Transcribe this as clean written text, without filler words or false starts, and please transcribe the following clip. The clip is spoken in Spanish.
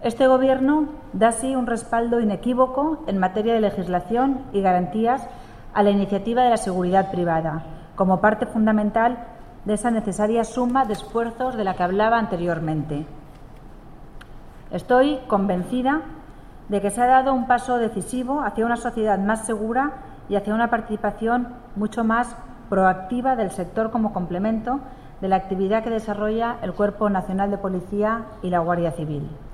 Este Gobierno da así un respaldo inequívoco en materia de legislación y garantías a la iniciativa de la seguridad privada, como parte fundamental de esa necesaria suma de esfuerzos de la que hablaba anteriormente. Estoy convencida de que se ha dado un paso decisivo hacia una sociedad más segura y hacia una participación mucho más proactiva del sector como complemento de la actividad que desarrolla el Cuerpo Nacional de Policía y la Guardia Civil.